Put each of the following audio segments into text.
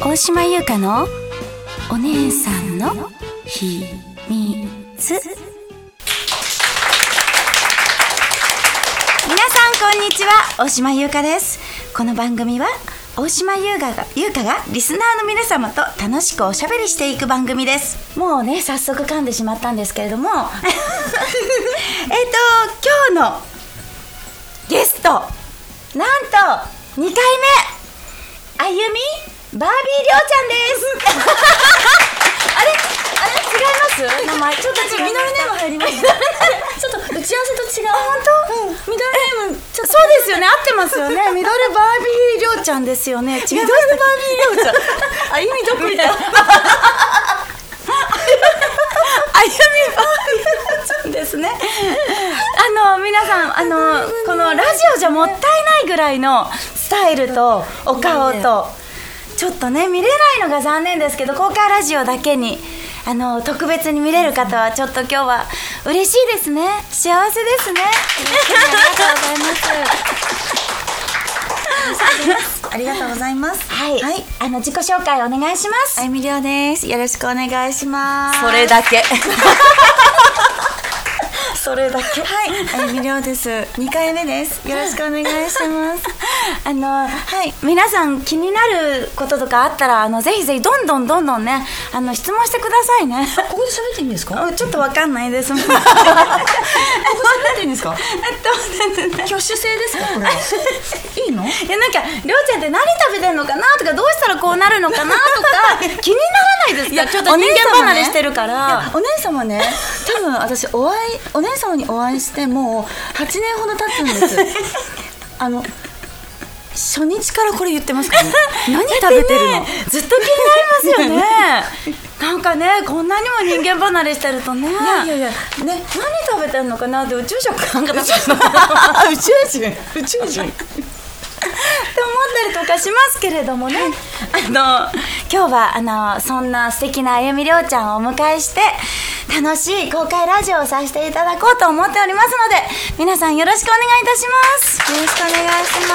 大島優香のお姉さんの秘密。皆さんこんにちは、大島優香です。この番組は大島優香がリスナーの皆様と楽しくおしゃべりしていく番組です。もうね、早速噛んでしまったんですけれども今日のゲスト、なんと2回目、あゆみバービーりょうちゃんですあれ違います？名前ちょっと違う。ミドルネーム入りましたちょっと打ち合わせと違う。本当？ミドルネームちょっとそうですよね、合ってますよね。ミドルバービーりょうちゃんですよね。違いました。ミドルバービーりょうちゃんあゆみどこ行ったあゆみバービーりょうちゃんですね。皆さんこのラジオじゃもったいないぐらいのスタイルとお顔と、ちょっとね見れないのが残念ですけど、公開ラジオだけに特別に見れる方はちょっと今日は嬉しいですね。幸せですね。 ありがとうございます。 はい、はい、自己紹介お願いします。 あゆみりょうです。よろしくお願いします。 それだけそれだけ。 はい、あゆみりょうです。2回目です。よろしくお願いしますはい、皆さん気になることとかあったらぜひぜひどんどんね質問してくださいね。 ここで喋っていいんですか？ ちょっとわかんないですここ喋っていいんですか？挙手制ですかこれは？いいの？ いや、なんかりょうちゃんって何食べてんのかなとか、どうしたらこうなるのかなとか気にならないですか？いや、ちょっと人間離れしてるから。 お姉様ね、多分私お姉様にお会いしてもう8年ほど経つんです初日からこれ言ってますからね何食べてるの、 ずっと気になりますよねなんかね、こんなにも人間離れしてるとね、いやね、何食べてんのかなって、宇宙食なんか食べてるのかな宇宙人って思ったりとかしますけれどもね、今日はそんな素敵なあゆみりょうちゃんをお迎えして楽しい公開ラジオをさせていただこうと思っておりますので、皆さんよろしくお願いいたします。 よろしくお願いし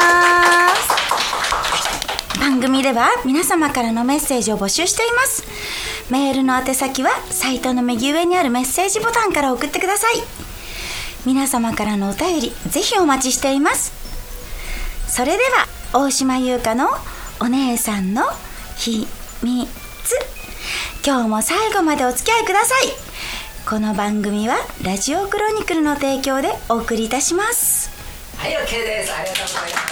ます。 番組では皆様からのメッセージを募集しています。メールの宛先はサイトの右上にあるメッセージボタンから送ってください。皆様からのお便りぜひお待ちしています。それでは大島優香のお姉さんの秘密、今日も最後までお付き合いください。この番組はラジオクロニクルの提供でお送りいたします。 はい、 OK です。ありがとうございます。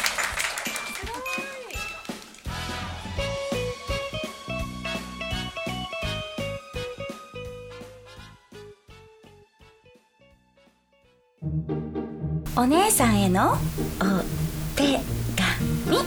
お姉さんへのお手紙。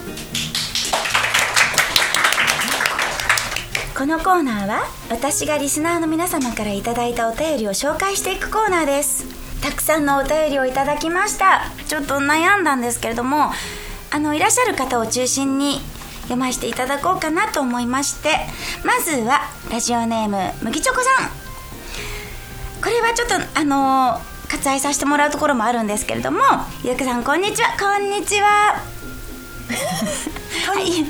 このコーナーは私がリスナーの皆様からいただいたお便りを紹介していくコーナーです。たくさんのお便りをいただきました。ちょっと悩んだんですけれども、いらっしゃる方を中心に読ませていただこうかなと思いまして、まずはラジオネームむぎちょこさん。これはちょっと割愛させてもらうところもあるんですけれども、ゆうかさんこんにちは。こんにちははい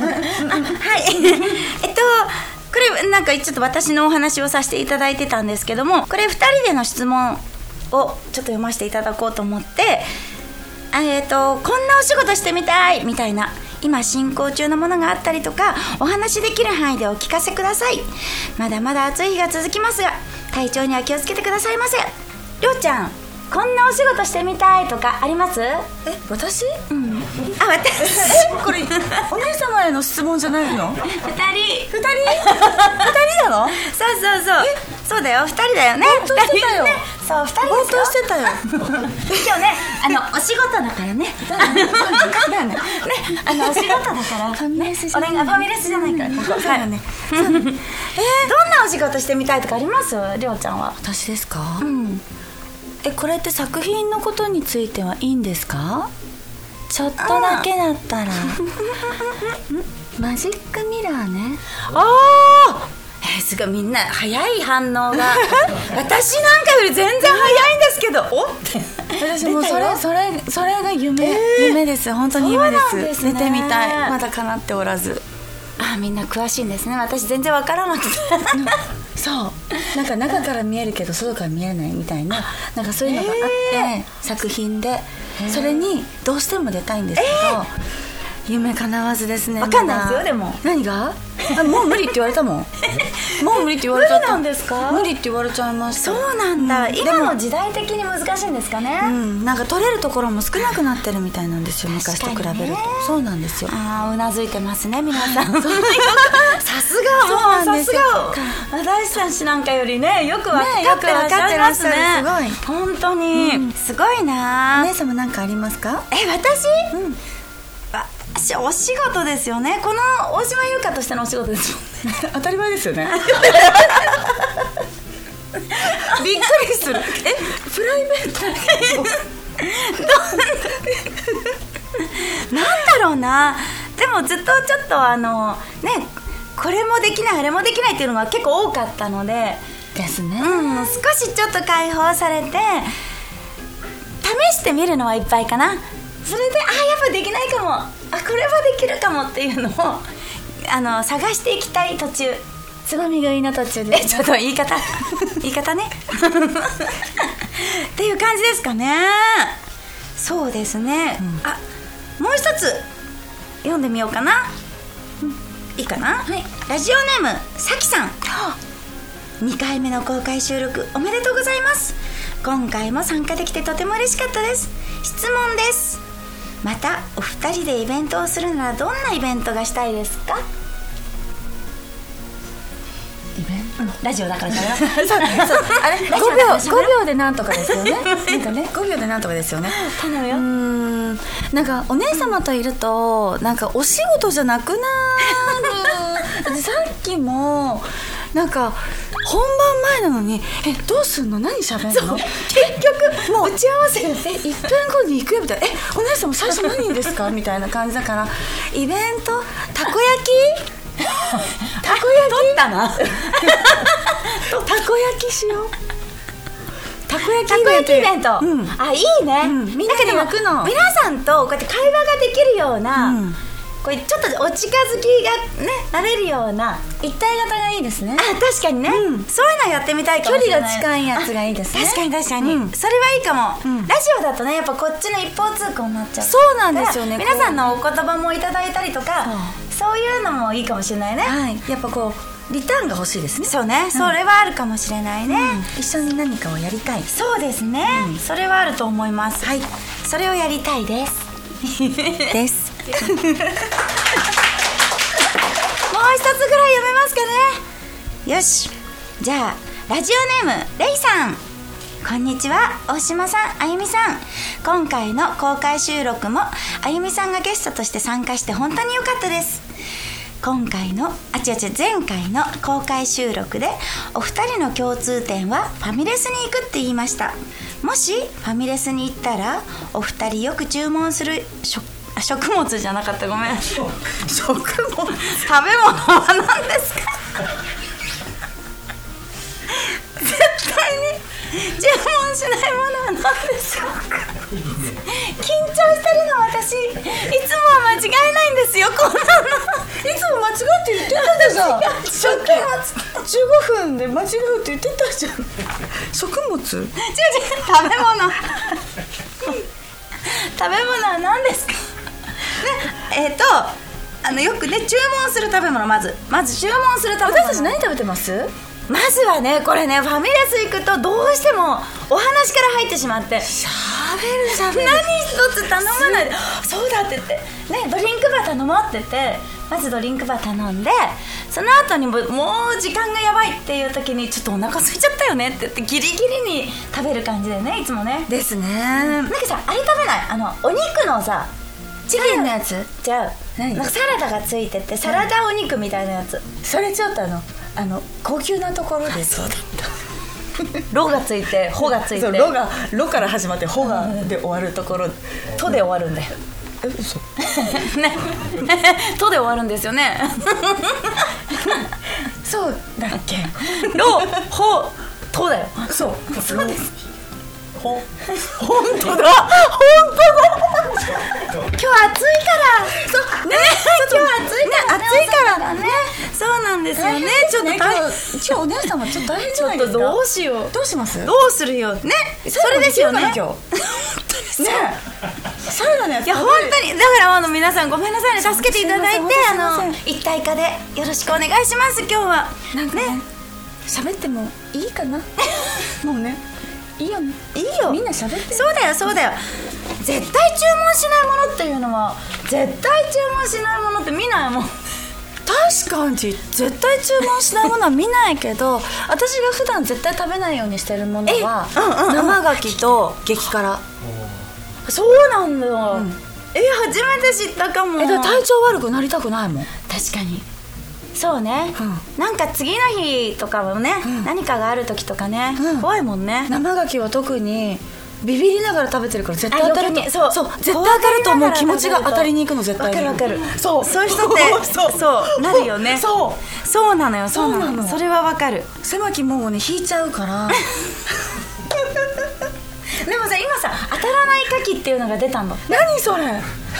これなんかちょっと私のお話をさせていただいてたんですけども、これ2人での質問をちょっと読ませていただこうと思って、こんなお仕事してみたいみたいな、今進行中のものがあったりとか、お話できる範囲でお聞かせください。まだまだ暑い日が続きますが、体調には気をつけてくださいませ。りょうちゃん、こんなお仕事してみたいとかあります？ 私？ うん、私これお姉様への質問じゃないの？2人なの？ そうだよ、2人だよね。 ぼーっとしてたよ。 そう、2人ですよ。 ぼーっとしてたよ今日ね、お仕事だからねお仕事だからファミレスじゃない、ファミレスじゃないから、ここそうだねどんなお仕事してみたいとかあります？りょうちゃんは。 私ですか？ うん。 これって作品のことについてはいいんですか？ちょっとだけだったらマジックミラーね。 すごい、みんな早い反応が私なんかより全然早いんですけど、おって私もうそれが夢です。本当に夢です。 そうなんですね。 寝てみたい。まだ叶っておらず。 みんな詳しいんですね。私全然わからなくてそうなんか中から見えるけど外から見えないみたいな、なんかそういうのがあって、作品でそれにどうしても出たいんですけど、夢叶わずですね。 わかんないですよ。でも何がもう無理って言われたもんもう無理って言われちゃった。 無理なんですか？ 無理って言われちゃいました。 そうなんだ、今でもの時代的に難しいんですかね。 なんか撮れるところも少なくなってるみたいなんですよ、昔と比べると。そうなんですよ。 うなずいてますね皆さんさすがそうなんですよ。 大志さん氏なんかよりねよく分かってらっしゃいますね。 すごい本当に、すごいな。 お姉様何かありますか？ 私、私お仕事ですよね。この大島優香としてのお仕事ですよね当たり前ですよねびっくりする。プライベートなんだろうな。でもずっとちょっとこれもできないあれもできないっていうのが結構多かったのでですね。 少しちょっと解放されて試してみるのはいっぱいかな。それでやっぱできないかも、これはできるかもっていうのを探していきたい途中、 つまみ食いの途中でちょっと言い方ねっていう感じですかね。そうですね、もう一つ読んでみようかな。いいかな、はい、ラジオネームさきさん、2回目の公開収録おめでとうございます。今回も参加できてとても嬉しかったです。質問です。またお二人でイベントをするならどんなイベントがしたいですか？ イベント、 ラジオだからだよそうあれ5秒でなんとかですよねなんかね5秒でなんとかですよね。 頼むよ。 なんかお姉様といるとなんかお仕事じゃなくなるさっきもなんか本番前なのにどうすんの何喋るの、結局もう打ち合わせ1分後に行くよみたいな、お姉さんも最初何ですかみたいな感じだから、イベントたこ焼き取ったなたこ焼きしよう。たこ焼きイベント、いいね、みんなで焼くの。 皆さんとこうやって会話ができるような、これちょっとお近づきがねなれるような一体型がいいですね。 確かにね、そういうのやってみたいかもしれない。 距離が近いやつがいいですね。 確かに、それはいいかも、ラジオだとねやっぱこっちの一方通行になっちゃう。 そうなんですよね。 皆さんのお言葉もいただいたりとか、そういうのもいいかもしれないね。 やっぱこうリターンが欲しいですね。 そうね、それはあるかもしれないね、 一緒に何かをやりたい。 そうですね、それはあると思います。それをやりたいですですもう一つぐらい読めますかね。よし、じゃあラジオネームレイさん、こんにちは。大島さん、あゆみさん、今回の公開収録もあゆみさんがゲストとして参加して本当に良かったです。前回の公開収録でお二人の共通点はファミレスに行くって言いました。もしファミレスに行ったらお二人よく注文する食物じゃなかった、ごめん食べ物は何ですか？絶対に注文しないものは何ですか？緊張してるの私、いつもは間違えないんですよ、こんなの。 いつも間違って言ってたじゃん。15分で間違うって言ってたじゃん。食物？ 食べ物は何ですか？よくね注文する食べ物、まず注文する食べ物。 私たち何食べてます？ まずはね、これね、ファミレス行くとどうしてもお話から入ってしまって、 しゃべる何一つ頼まないで、そうだって言ってね、ドリンクバー頼もうって言って、まずドリンクバー頼んで、その後にもう時間がやばいっていう時にちょっとお腹空いちゃったよねって言ってギリギリに食べる感じでね、いつもね。 ですね。 なんかさ、あれ食べない？お肉のさ、 チキンのやつ？ じゃあなんかサラダがついてて、サラダお肉みたいなやつ。 それちょっと高級なところで。そうだった。 ロがついて、ホがついて、 ロから始まってホがで終わるところ、 トで終わるんだよ。 嘘ね、トで終わるんですよね。 そうだっけ？ ロ、ホ、トだよ。 そうです。 本当だ。今日暑いから。そうね。今日暑いから。 なんですよね。ちょっと今日お姉様ちょっと大変じゃないですか。 ちょっとどうしよう。 どうします？ どうするよね。それですよね。 今日ね最後のやつ。 いや本当にだから皆さんごめんなさいね、助けていただいて一体化でよろしくお願いします。今日はなんかね喋ってもいいかなもうねいいよね。 いいよ、 みんな喋って。 そうだよそうだよ。絶対注文しないものっていうのは絶対注文しないものって見ないもん。 確かに絶対注文しないものは見ないけど私が普段絶対食べないようにしてるものは生牡蠣と激辛。 そうなんだ、初めて知ったかも。 だから体調悪くなりたくないもん。 確かにそうね、なんか次の日とかもね、何かがある時とかね、怖いもんね。 生牡蠣は特にビビりながら食べてるから絶対当たると。 そう絶対当たるともう気持ちが当たりに行くの絶対に。 わかるそういう人ってそうなるよね。そうなのよ。そうなの。それはわかる。 狭き門をね引いちゃうからでもさ今さ当たらない牡蠣っていうのが出たんだ。 何それ。 本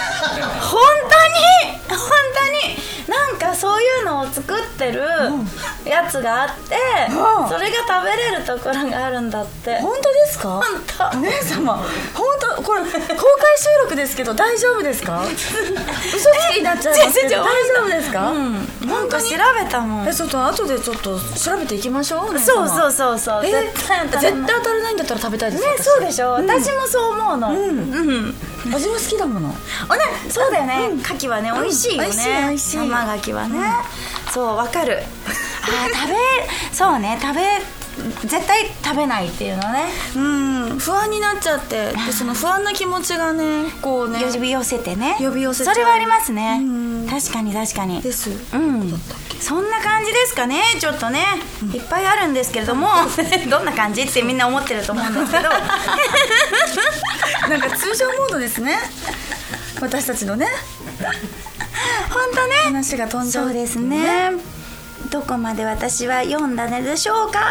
当になんかそういうのを作ってるやつがあって、それが食べれるところがあるんだって。 本当ですか？ 本当。 お姉様本当これ公開収録ですけど大丈夫ですか？嘘つきになっちゃいますけど大丈夫ですか？ なんか調べたもん。 ちょっと後でちょっと調べていきましょう。 そう絶対当たらないんだったら食べたいです。 ね、そうでしょ。私もそう思うの。 味も好きだもの。 そうだよね。牡蠣はね美味しいよね。 美味しい。 生牡蠣はね。そうわかる。そうね絶対食べないっていうのね。 不安になっちゃって、でその不安な気持ちがねこうね呼び寄せてね。 呼び寄せちゃう。 それはありますね。確かにです。 そんな感じですかね。ちょっとねいっぱいあるんですけれどもどんな感じってみんな思ってると思うんですけどなんか通常モードですね私たちのね。 本当ね話が飛んじゃう。 そうですね。どこまで私は読んだねでしょうか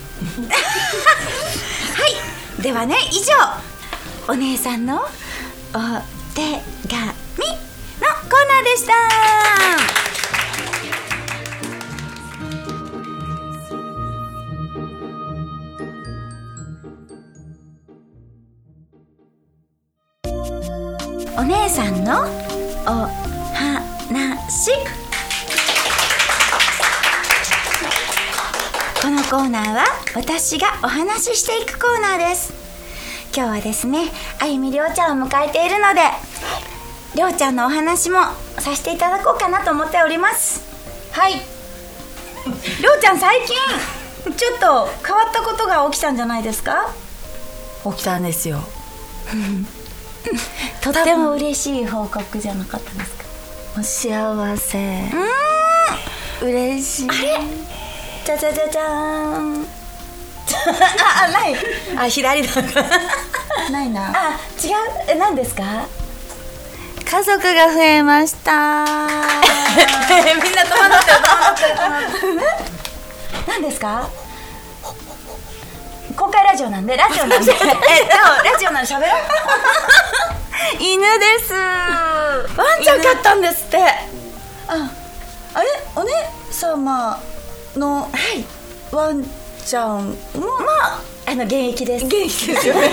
はいではね以上お姉さんのお手紙のコーナーでした。お姉さんのお話。このコーナーは私がお話ししていくコーナーです。今日はですねあゆみりょうちゃんを迎えているのでりょうちゃんのお話もさせていただこうかなと思っております。はいりょうちゃん最近ちょっと変わったことが起きたんじゃないですか？ 起きたんですよとっても嬉しい報告じゃなかったですか？ お幸せ。嬉しい。 あれじゃじゃじゃじゃーんない左だないな。 違う。何ですか？ 家族が増えましたみんな戸惑ってる何ですか？公開ラジオなんでラジオなんで喋ろう犬です。 ワンちゃん飼ったんですって。 あれお姉様のワンちゃんも現役です。 元気ですよね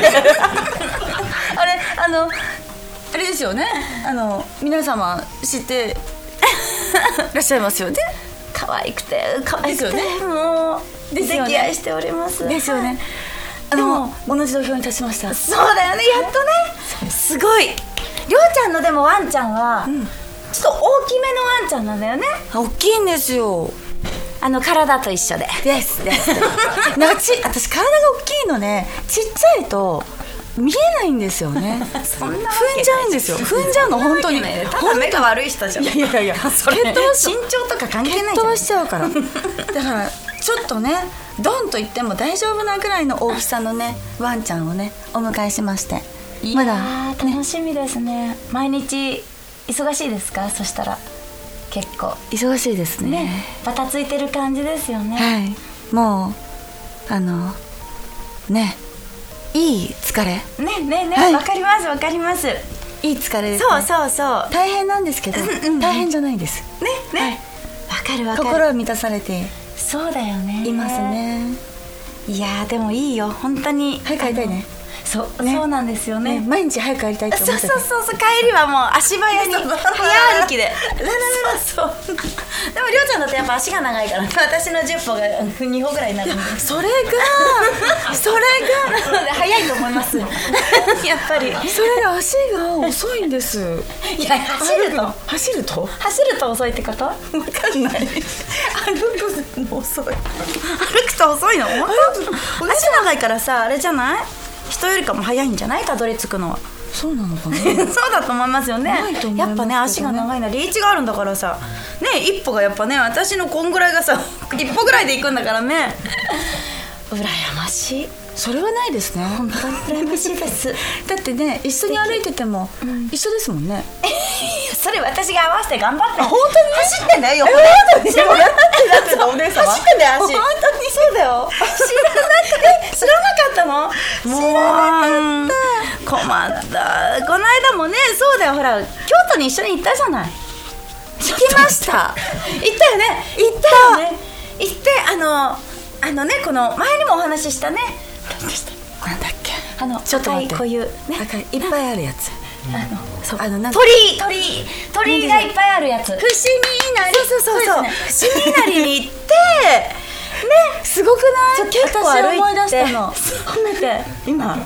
あれですよね。皆様知ってらっしゃいますよね。 可愛くてですよね。 もうですよね。 溺愛しております。 ですよね。でも同じ土俵に立ちました。 そうだよね。やっとね。すごい。りょうちゃんのでもワンちゃんは、ちょっと大きめのワンちゃんなんだよね。 大きいんですよ。 体と一緒でですなんか私体が大きいのね。ちっちゃいと見えないんですよねそんな踏んじゃうんですよ。踏んじゃうの本当に。 ただ目が悪い人じゃん。 いやそれ身長とか関係ないじゃん。 血糖しちゃうからだからちょっとねドンと言っても大丈夫なぐらいの大きさのねワンちゃんをねお迎えしまして。まだ楽しみですね。毎日忙しいですか？そしたら結構忙しいですね。 バタついてる感じですよね。 はい。もうねいい疲れね、 はい、 わかりますいい疲れですね。 そう大変なんですけど、大変じゃないですね、わかるわかる。 心は満たされてそうだよね。 いますね。 いやーでもいいよ本当に。 早く帰りたいね。 そう、 ね、 そうなんですよね。 毎日早く帰りたいって思ってそう帰りはもう足早に早歩きでそうでもりょうちゃんだとやっぱ足が長いから私の10歩が2歩ぐらいになるんでそれがなので早いと思いますやっぱりそれが足が遅いんです。 いや走ると遅いってこと？ 分かんない歩くの遅い。 歩くと遅いの？足長いからさあれじゃない？人よりかも早いんじゃない？たどり着くのは。 そうなのかなそうだと思いますよね。やっぱね足が長いのリーチがあるんだからさね、一歩がやっぱね私のこんぐらいがさ一歩ぐらいで行くんだからね羨ましい。 それはないですね。 本当に羨ましいですだってね一緒に歩いてても一緒ですもんね。 それ私が合わせて頑張って。 本当に走ってんだよ横で。 だってお姉様走ってんだよ足。 本当にそうだよ。知らなかったの？もう困った。この間もねそうだよほら京都に一緒に行ったじゃない。行きました。行ったよね。行ってこの前にもお話ししたね。 なんだっけちょっと待って。こういうねいっぱいあるやつ。 なんか鳥がいっぱいあるやつ。伏見稲荷。そう伏見稲荷に行ってねすごくない？ 結構歩いて思い出したの。 褒めて今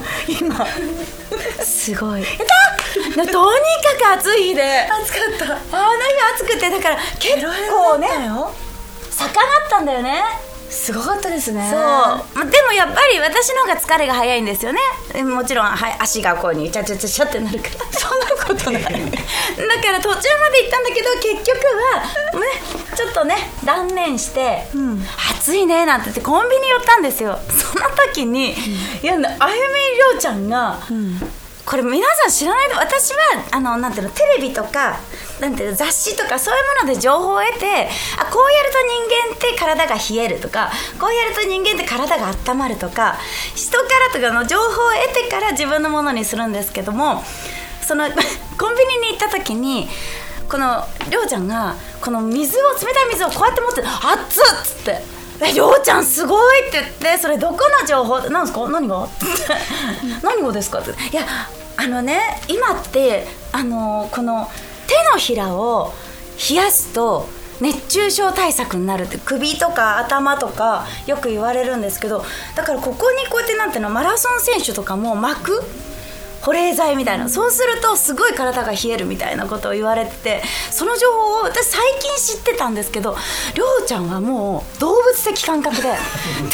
すごい。とにかく暑い日で暑かった。 あの日暑くてだから結構ね坂だったんだよね。 すごかったですね。 そうでもやっぱり私の方が疲れが早いんですよね。もちろん足がこうにチャチャチャチャってなるからそんなことないだから途中まで行ったんだけど結局はねちょっとね断念して、暑いねなんて言ってコンビニ寄ったんですよ。その時に、いやあゆみりょうちゃんが、これ皆さん知らないで私はなんていうのテレビとかなんていうの雑誌とかそういうもので情報を得てこうやると人間って体が冷えるとかこうやると人間って体が温まるとか人からとかの情報を得てから自分のものにするんですけどもそのコンビニに行った時にこのりょうちゃんがこの冷たい水をこうやって持って熱っつってりょうちゃんすごいって言ってそれどこの情報なんですか何が何がですかっていや今ってこの手のひらを冷やすと熱中症対策になるって首とか頭とかよく言われるんですけどだからここにこうやってなんていうのマラソン選手とかも巻く保冷剤みたいなそうするとすごい体が冷えるみたいなことを言われててその情報を私最近知ってたんですけどりょうちゃんはもう動物的感覚で手をこうや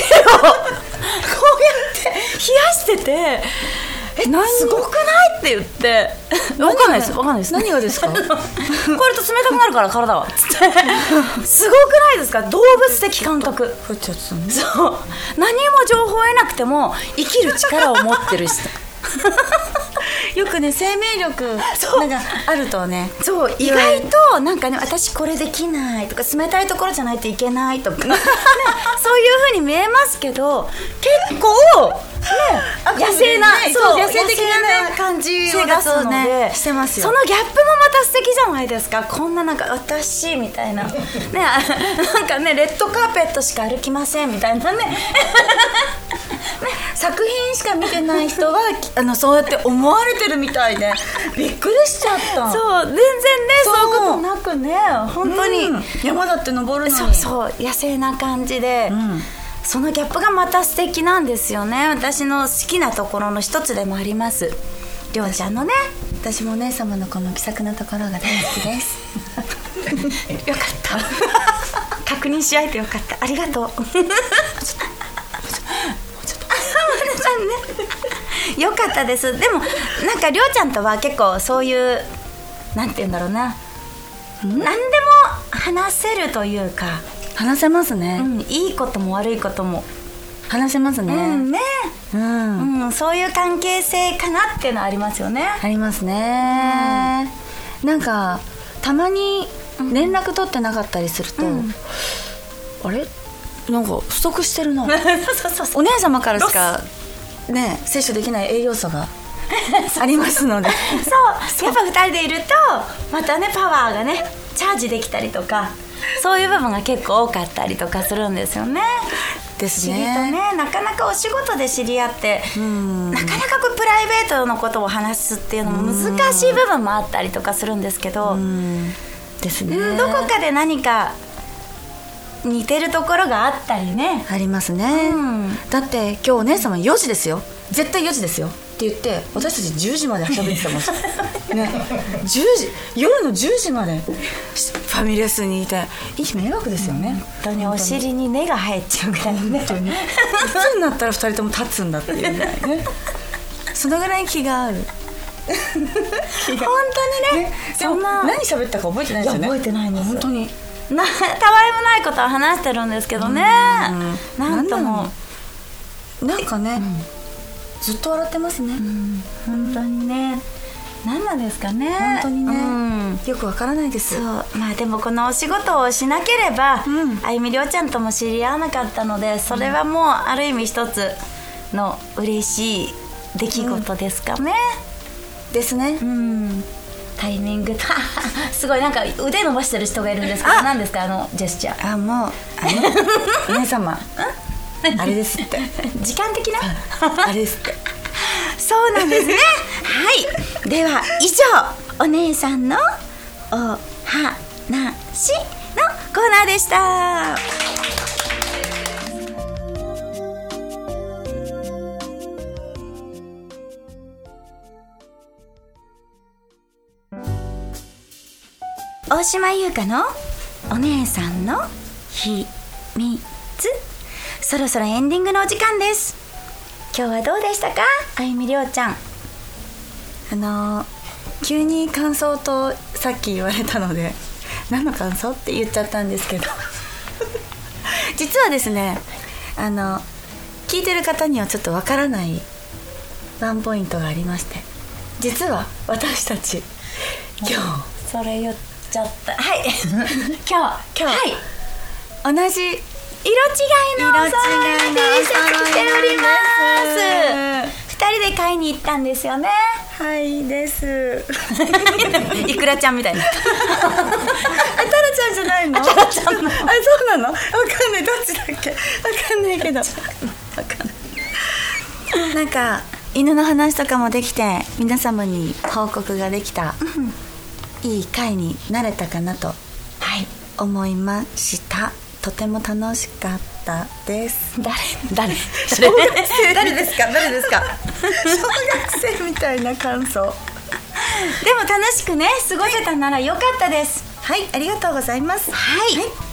って冷やしててすごくないって言って分かんないです何がですかこうやると冷たくなるから体はつってすごくないですか動物的感覚そう何も情報を得なくても生きる力を持ってる人よくね生命力なんかあるとねそう意外となんかね私これできないとか冷たいところじゃないといけないとか、ね、そういう風に見えますけど結構、ね、野生な、 ね、 そう野生的な、 ね、感じを出すので、 してますよ。 そのギャップもまた素敵じゃないですか。こんななんか私みたいな、ね、なんかねレッドカーペットしか歩きませんみたいなね作品しか見てない人はそうやって思われてるみたいでびっくりしちゃった。 そう全然ねそういうことなくね本当に、 山だって登るのにそう野生な感じで、そのギャップがまた素敵なんですよね。私の好きなところの一つでもあります。りょうちゃんのね私もお姉様のこの気さくなところが大好きですよかった確認し合えてよかったありがとうよかったです。でもなんかりょうちゃんとは結構そういうなんて言うんだろうな、何でも話せるというか話せますね、 いいことも悪いことも話せますね、 そういう関係性かなっていうのはありますよね。 ありますね、なんかたまに連絡取ってなかったりすると、あれなんか不足してるなお姉様からしかね摂取できない栄養素がありますのでそうやっぱ2人でいるとまたねパワーがねチャージできたりとかそういう部分が結構多かったりとかするんですよね。 です不思議とね。 ね、なかなかお仕事で知り合って、なかなかこうプライベートのことを話すっていうのも難しい部分もあったりとかするんですけど、 ですね。 どこかで何か似てるところがあったりね。 ありますね、だって今日お姉様4時ですよ、絶対4時ですよって言って私たち10時まで喋ってたもんね、10時、夜の10時までファミレスにいて、いい迷惑ですよね。 本当にお尻に根が生えちゃうからね。 本当にいつになったら2人とも立つんだっていうぐらいねそのぐらい気がある本当にね。 そんな何喋ったか覚えてないですよね。 覚えてないんです。 本当にたわいもないことは話してるんですけどね。なんともなんかね、ずっと笑ってますね、 本当にね。何なんですかね。 本当にね、よくわからないです。 そう、まあでもこのお仕事をしなければ、あゆみりょうちゃんとも知り合わなかったので、それはもうある意味一つの嬉しい出来事ですかね。 ですね。 タイミングすごいなんか腕伸ばしてる人がいるんですけど、何ですかあのジェスチャー。 もうお姉様あれですって時間的なあれですってそうなんですねはいでは以上お姉さんのお話のコーナーでした。大島優香のお姉さんの秘密。そろそろエンディングのお時間です。今日はどうでしたか、あゆみりょうちゃん。 急に感想とさっき言われたので何の感想って言っちゃったんですけど実はですね、聞いてる方にはちょっとわからないワンポイントがありまして、実は私たち今日それ言っちゃったはい今日はい同じ色違いのお揃い T シャツ着ております。2人で買いに行ったんですよね。 はいですいくらちゃんみたいなタラちゃんじゃないの？ タラちゃんのそうなの？わかんない、どっちだっけ？わかんないけどなんか犬の話とかもできて皆様に報告ができた、いい回になれたかなと思いました。とても楽しかったです。 誰小学生誰ですか小学生みたいな感想。 でも楽しくね過ごせたならよかったです。 はい、ありがとうございます。 はい、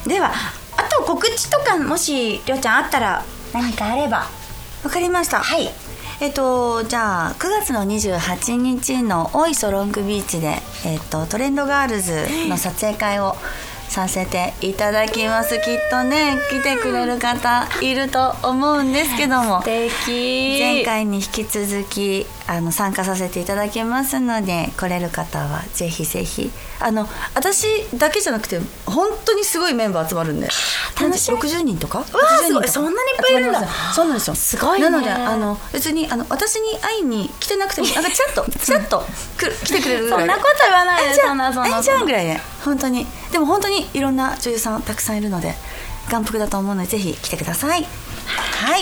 ではあと告知とかもしりょうちゃんあったら何かあれば。 わかりました。 はい。 じゃあ9月の28日の大磯ロングビーチで、トレンドガールズの撮影会をさせていただきます。きっとね来てくれる方いると思うんですけども、 素敵。 前回に引き続き参加させていただきますので、来れる方はぜひぜひ。私だけじゃなくて本当にすごいメンバー集まるんで、 楽しみ。 60人とかすごい、そんなにいっぱいいるんだ。 そうなんですよ。 すごいね。 なので別に私に会いに来てなくてもなんかちらっと来てくれるぐらい。 そんなこと言わないで。そんなじゃんぐらいで、本当に。でも本当にいろんな女優さんたくさんいるので眼福だと思うのでぜひ来てください。はい。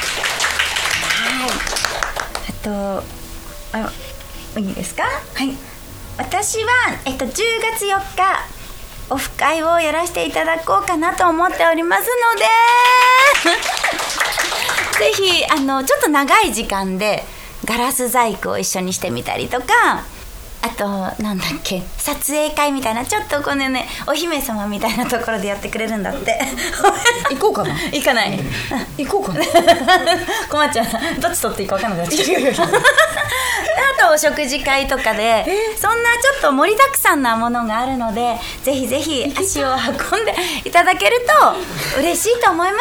いいですか。 はい。 私は、10月4日オフ会をやらせていただこうかなと思っておりますのでぜひちょっと長い時間でガラス細工を一緒にしてみたりとか、あとなんだっけ、撮影会みたいな、ちょっとこのねお姫様みたいなところでやってくれるんだって行こうかな。 行かない行こうかな困っちゃう。どっち取っていいか分かんなくなっちゃう。あとお食事会とかで、そんなちょっと盛りだくさんなものがあるので、ぜひぜひ足を運んでいただけると嬉しいと思います。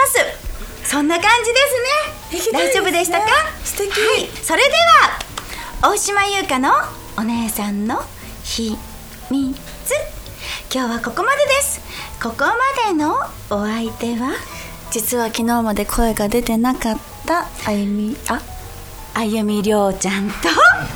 そんな感じですね。大丈夫でしたか？ 素敵。 はい、それでは大島優香のお姉さんの秘密、今日はここまでです。ここまでのお相手は、 実は昨日まで声が出てなかったあゆみりょうちゃんと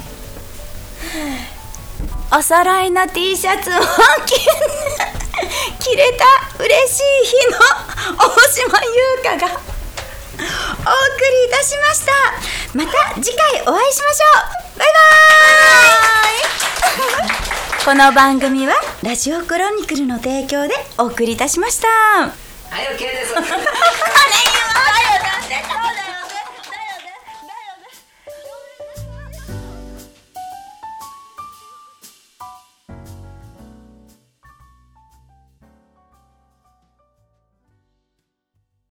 お揃いの T シャツを切れた嬉しい日の大島優香がお送りいたしました。また次回お会いしましょう。バイバーイこの番組はラジオクロニクルの提供でお送りいたしました。 はい、OK です。